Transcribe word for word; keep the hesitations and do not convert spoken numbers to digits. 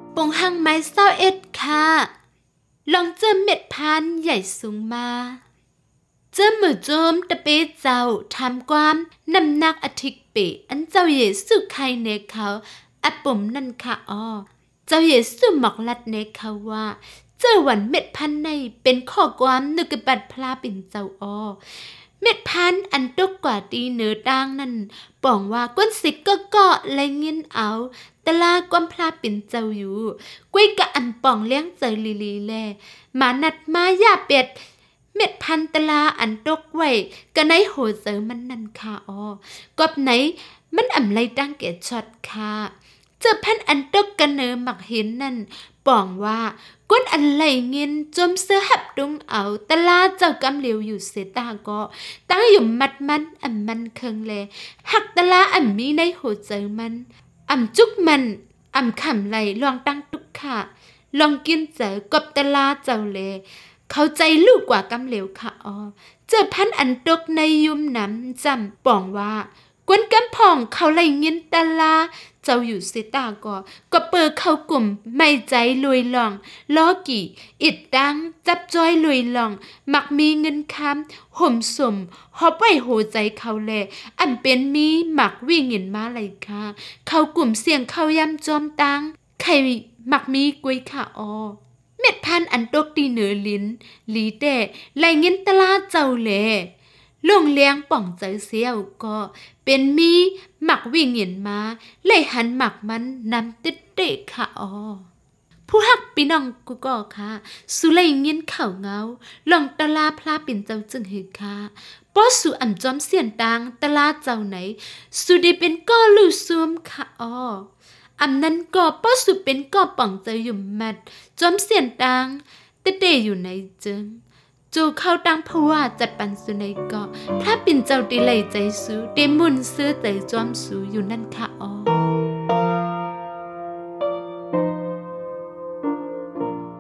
ปงหังไม้เศร้าเอ็ดค่ะลองเจอเม็ดพันใหญ่สูงมาเจอมือโจมตะเปเจ้าทำความน้ำหนักอธิกเปอันเจ้าเยซูใครเนเขาอะปุ่มนั่นค่ะอ้อเจ้าเยซูหมอกลัดเนเขาว่าเจอวันเม็ดพันในเป็นข้อความนึกบัดพลาเป็นเจ้าอ้อเม็ดพันอันตกกว่าดีเหนือดังนั่นป่องว่าก้นสิกก็เกาะและเงินเอาตะลาก้มพลาเป็นเจ้าอยู่กุ้ยกะอันป่องเลี้ยงเจอลีลีแลมานัดมาย่าเป็ดเม็ดพันตะลาอันตกไว้ก็ในโหเจอมันนั่นค่ะอ้อกบไหนมันอ่ำไรดังเกตช็อตค่ะเจอพันอันตกกันเนอหมักเห็นนั่นป่องว่าก้นอันไหลเงินจมเสื้อหับดุงเอาตะลาเจ้ากำเหลียวอยู่เสตาก็ตั้งอยู่มัดมันอ่ำมันเคิงแลหักตะลาอ่ำมีในโหเจอมันอ่ำจุกมันอ่ำขำไหลลองตั้งตุกค่ะลองกินเจอกบตะลาเจ้าเลเข้าใจลูกกว่ากำเหลวค่ะอ๋อเจอพันอันตกในยุมน้ำจำป่องว่ากวนกำพ่องเขาไหลเงินตะลาเจ้าอยู่เสตาก็ก็เปิดเข้ากลุ่มไม่ใจลุยหลองล้อกี่อิดดังจับจ้อยลุยหลองมักมีเงินคำห่มสมหอบไว้โหใจเขาแลอันเป็นมีหมักวิ่งเงินมาไหลค่ะเขากลุ่มเสียงเขายำจอมตังใครมักมีกุยค่ะอ๋อเม็ดพันอันตกตีเหนือลิ้นลีแต่ไหลเงินตะลาเจ้าแลลงเลี้ยงป่องใจเสียวก็เป็นมีหมักวิ่งเงินมาเลยหันหมักมันนำติดเตะค่ะอ๋อผู้หักปีน้องกูก็ค่ะสุเลยเงินเข่าเงาลองตะลาพลาเป็นเจ้าจึงเหตุค่ะป้อสุอ่ำจอมเสียนตังตะลาเจ้าไหนสุดีเป็นก้อลู่ซูมค่ะอ๋ออำนั้นก็ป้อสุเป็นก้อป่องเจออยู่มัดจอมเสียนตังเตเตอยู่ในจึงจูเข้าตั้งเพราะว่าจัดปันสุในเกาะถ้าปิ่นเจ้าดีไหลใจสูเดมุนซื้อใจจอมสูอยู่นั่นค่ะ